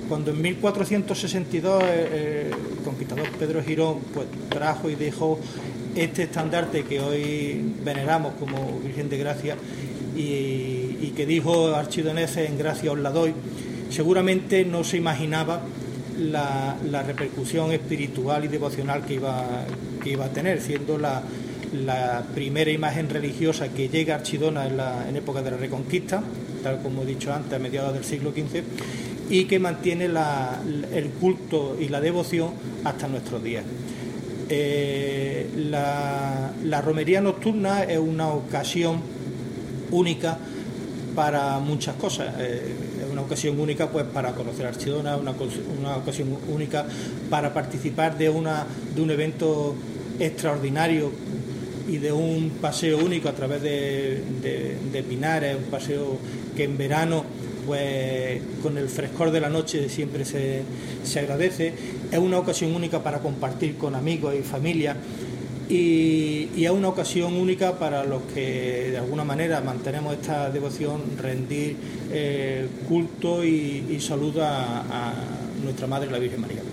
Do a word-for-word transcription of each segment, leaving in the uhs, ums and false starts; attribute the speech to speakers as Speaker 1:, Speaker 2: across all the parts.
Speaker 1: Cuando en mil cuatrocientos sesenta y dos eh, el conquistador Pedro Girón pues trajo y dejó este estandarte que hoy veneramos como Virgen de Gracia y, y que dijo archidoneses: en gracia os la doy, seguramente no se imaginaba la, la repercusión espiritual y devocional que iba, que iba a tener, siendo la, la primera imagen religiosa que llega a Archidona en, la, en época de la Reconquista, tal como he dicho antes, a mediados del siglo quince, y que mantiene la, el culto y la devoción hasta nuestros días. Eh, la, la romería nocturna es una ocasión única para muchas cosas. Eh, es una ocasión única pues para conocer Archidona, una, una ocasión única para participar de, una, de un evento extraordinario y de un paseo único a través de, de, de pinares, un paseo que en verano pues con el frescor de la noche siempre se, se agradece. Es una ocasión única para compartir con amigos y familia y, y es una ocasión única para los que de alguna manera mantenemos esta devoción, rendir eh, culto y, y saludo a, a nuestra Madre la Virgen María.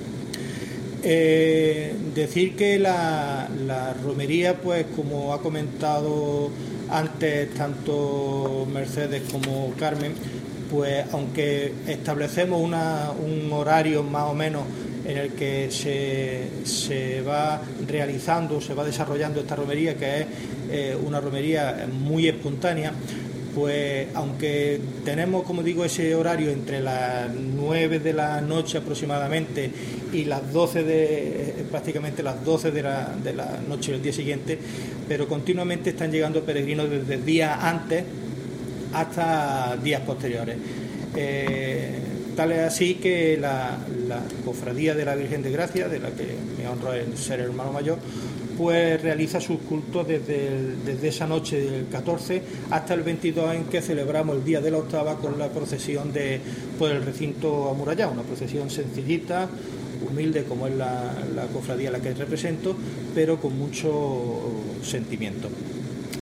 Speaker 1: Eh, decir que la, la romería, pues como ha comentado antes tanto Mercedes como Carmen, pues aunque establecemos una, un horario más o menos en el que se, se va realizando, se va desarrollando esta romería, que es eh, una romería muy espontánea, pues aunque tenemos, como digo, ese horario entre las nueve de la noche aproximadamente y las doce de, prácticamente las doce de la, de la noche del día siguiente, pero continuamente están llegando peregrinos desde días antes hasta días posteriores. Eh, tal es así que la, la cofradía de la Virgen de Gracia, de la que me honro en ser hermano mayor, pues realiza sus cultos desde, el, desde esa noche del catorce hasta el veintidós, en que celebramos el día de la octava con la procesión de, por el recinto amurallado, una procesión sencillita, humilde como es la, la cofradía a la que represento, pero con mucho sentimiento.